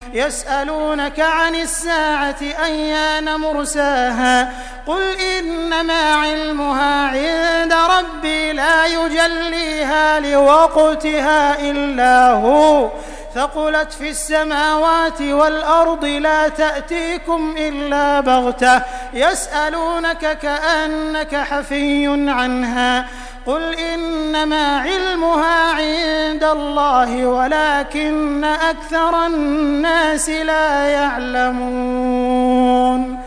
يسألونك عن الساعة أيان مرساها قل إنما علمها عند ربي لا يجليها لوقتها إلا هو ثقلت في السماوات والأرض لا تأتيكم إلا بغتة يسألونك كأنك حفي عنها قل إنما علمها عند الله ولكن أكثر الناس لا يعلمون.